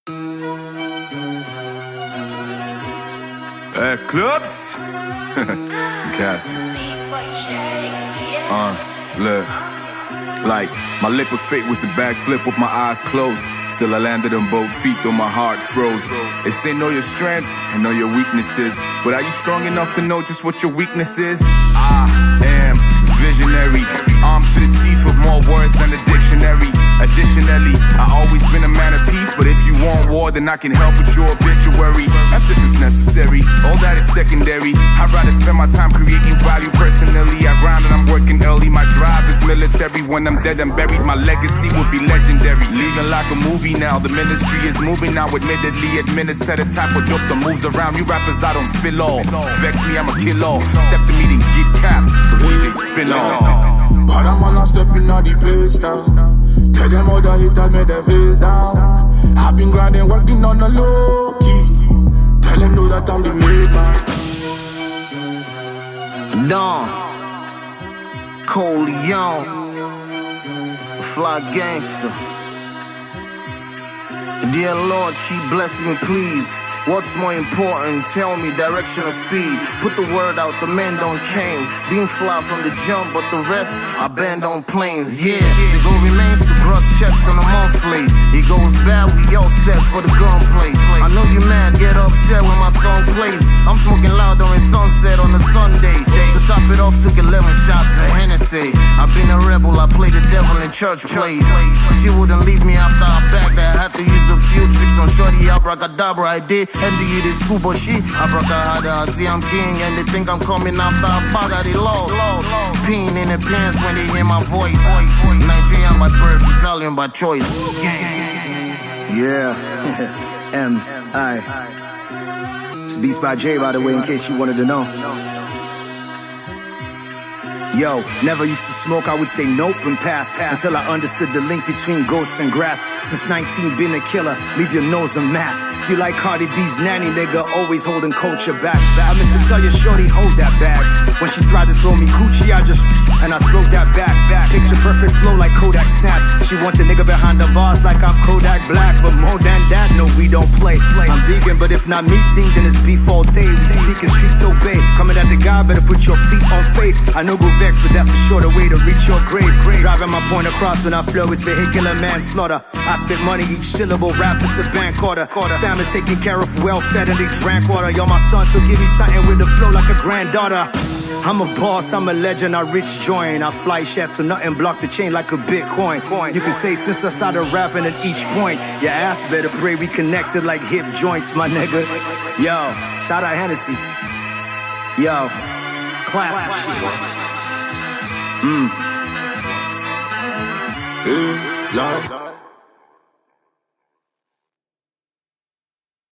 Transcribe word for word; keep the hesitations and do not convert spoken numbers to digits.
Hey, clubs! Cassie. Uh, look. Like, my liquid fate was a backflip with my eyes closed. Still I landed on both feet, though my heart froze. They say know your strengths and know your weaknesses, but are you strong enough to know just what your weakness is? I am visionary, armed to the teeth with more words than a dictionary. Additionally, I always been a man of peace, but if you want war, then I can help with your obituary. That's if it's necessary, all that is secondary. I'd rather spend my time creating value personally. I grind and I'm working early, my drive is military. When I'm dead and buried, my legacy will be legendary. Leaving like a movie now, the ministry is moving now. Admittedly, administer the type of dope that moves around. You rappers, I don't feel all. Vex me, I'ma kill all. Step to me, then get capped. The D J spin all. But I'm on a step in the place now. Tell them all the hit that made them face down. I've been grinding, working on the low key. Tell them know that I'm the made man. Don Coleon, fly gangster. Dear Lord, keep blessing me, please. What's more important? Tell me direction or speed. Put the word out, the men don't came. Being fly from the jump, but the rest I band on planes. Yeah, the goal remains to cross checks on a monthly. It goes bad, we all set for the gunplay. I know you mad, get upset when my song plays. I'm smoking loud during sunset on a Sunday. To top it off, took eleven shots of Hennessy. I've been a rebel, I play the devil in church plays. She wouldn't leave me after I bagged her. I had to use a few tricks on shorty, abracadabra, I did. And the it is school, but she abracadabra. I see I'm king, and they think I'm coming after I bag her, they lost. Peen in the pants when they hear my voice. Nigerian by birth, Italian by choice. Yeah, M I. It's Beats by Jay, by the way, in case you wanted to know. Yo, never used to smoke, I would say nope and pass, pass until I understood the link between goats and grass. Since nineteen, been a killer, leave your nose a mask. You like Cardi B's nanny, nigga, always holding culture back. I miss to tell your shorty, hold that bag. When she tried to throw me coochie, I just, and I throw that back, back. Picture perfect flow like Kodak snaps. She want the nigga behind the bars like I'm Kodak Black. But more than that, no, we don't play. I'm vegan, but if not meeting, then it's beef all day. We speaking streets obey. Coming at the guy, better put your feet on faith. I know go vex, but that's a shorter way to reach your grave. Driving my point across when I flow is vehicular manslaughter. I spit money, each syllable rap is a bank quarter. Families taken care of, well fed, and they drank water. Yo, my son, so give me something with the flow like a granddaughter. I'm a boss, I'm a legend, I rich join. I fly shit so nothing block the chain like a Bitcoin. You can say since I started rapping at each point, your ass better pray we connected like hip joints, my nigga. Yo, shout out Hennessy. Yo, classic shit. Mmm. Hey, love.